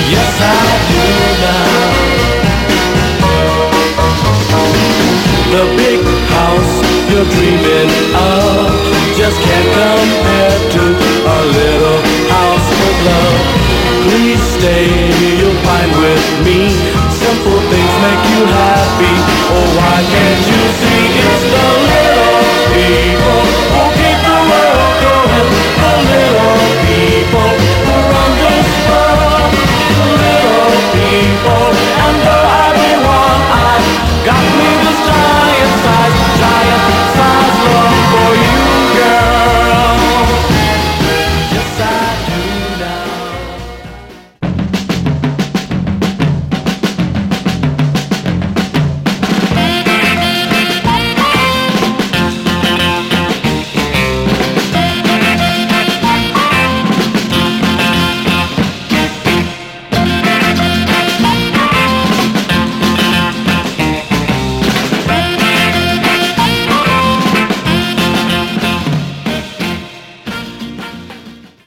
Yes, I do now. The big house you're dreaming of just can't compare to a little house with love. Please stay, you'll find with me simple things make you happy. Oh, why can't you see it's the